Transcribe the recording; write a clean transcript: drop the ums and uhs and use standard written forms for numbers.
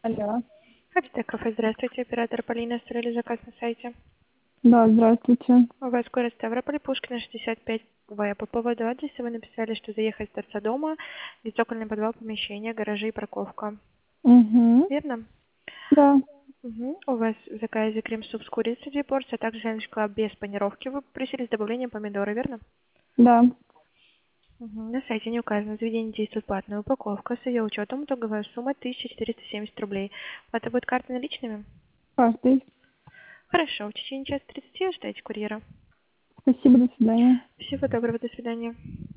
Алло. Хабитек кафе, здравствуйте. Оператор Полина, оставили заказ на сайте. Да, здравствуйте. У вас город Ставрополь, Пушкина, 65В. По поводу адреса вы написали, что заехать с торца дома, где цокольный подвал помещения, гаражи и парковка. Угу. Верно? Да. Угу. У вас в заказе крем-суп с курицей 2 порции, а также сэндвич клаб без панировки. Вы просили с добавлением помидора, верно? Да. Угу. На сайте не указано, в заведении действует платная упаковка. С ее учетом итоговая сумма 1470 рублей. Это будет карта наличными? Каждый. Хорошо, в течение часа 30 ждайте курьера. Спасибо, до свидания. Всего доброго, до свидания.